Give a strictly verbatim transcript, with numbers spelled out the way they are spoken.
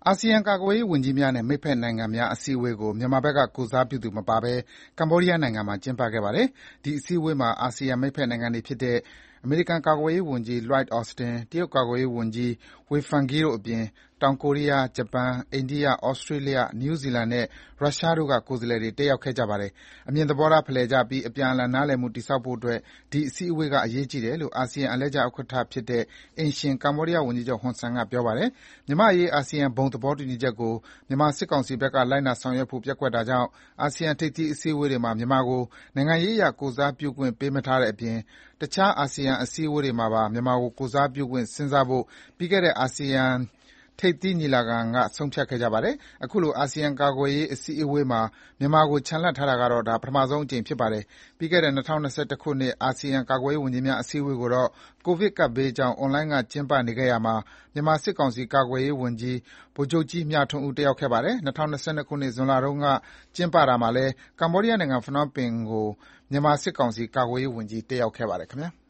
အာဆီယံကာကွယ်ရေးဝန်ကြီးများနဲ့မိတ်ဖက်နိုင်ငံများအစည်းအဝေးကိုမြန်မာဘက်ကကိုယ်စားပြုသူမပါဘဲကမ္ဘောဒီးယားနိုင်ငံမှာကျင်းပခဲ့ပါတယ်။ဒီအစည်းအဝေးမှာအာဆီယံမိတ်ဖက်နိုင်ငံတွေဖြစ်တဲ့အမေရိကန်ကာကွယ်ရေးဝန်ကြီး Lloyd Austin ၊တရုတ်ကာကွယ်ရေးဝန်ကြီး Wei Fenghe တို့အပြင်တောင်ကိုရီးယား၊ ဂျပန်၊ အိန္ဒိယ၊ ဩစတြေးလျ၊ နယူးဇီလန်နဲ့ရုရှားတို့ကကိုယ်စားလှယ်တွေတက်ရောက်ခဲ့ကြပါတယ်။အမြင်သဘောထားဖလှယ်ကြပြီးအပြန်အလှန်နားလည်မှုတည်ဆောက်ဖို့အတွက်ဒီအစည်းအဝေးကအရေးကြီးတယ်လို့အာဆီယံအလှည့်ကျဥက္ကဋ္ဌဖြစ်တဲ့အိမ်ရှင်ကမ္ဘောဒီးယားဝန်ကြီးချုပ်ဟွန်ဆန်ကပြောပါတယ်။မြန်မာ့အရေးအာဆီယံဘုံသဘောတူညီချက်ကိုမြန်မာစစ်ကောင်စီဘက်ကလိုက်နာဆောင်ရွက်ဖို့ပျက်ကွက်တာကြောင့်အာဆီယံထိပ်သီးအစည်းအဝေးတွေမှာမြန်မာကိုနိုင်ငံရေးအရကိုယ်စားပြုခွင့်ပေးမထားတဲ့အပြင်တခြားအာဆီယံအစည်းအဝေးတွေမှာပါမြန်မာကိုကိုယ်စားပြုခွင့်စဉ်းစားဖို့ပြီးခဲ့တဲ့အာဆီယံထိပ်သီးညီလာခံကဆုံးဖြတ်ခဲ့ကြပါတယ်။အခုလိုအာဆီယံကာကွယ်ရေးအစည်းအဝေးမှာမြန်မာကိုချန်လှပ်ထားတာကတော့ဒါပထမဆုံးအကြိမ်ဖြစ်ပါတယ်။ပြီးခဲ့တဲ့၂၀၂၁ခုနှစ်အာဆီယံကာကွယ်ရေးဝန်ကြီးများအစည်းအဝေးကိုတော့ကိုဗစ်ကပ်ဘေးကြောင့်အွန်လိုင်းကကျင်းပနေခဲ့ရာမှာမြန်မာစစ်ကောင်စီကာကွယ်ရေးဝန်ကြီးဗိုလ်ချုပ်ကြီးမြထွန်းဦးတက်ရောက်ခဲ့ပါတယ်။၂၀၂၂ခုနှစ်ဇွန်လတုန်းကကျင်းပတာမှာလည်းကမ္ဘောဒီးယားနိုင်ငံဖနွမ်းပင်ကိုမြန်မာစစ်ကောင်စီကာကွယ်ရေးဝန်ကြီးတက်ရောက်ခဲ့ပါတယ်ခင်ဗျာ။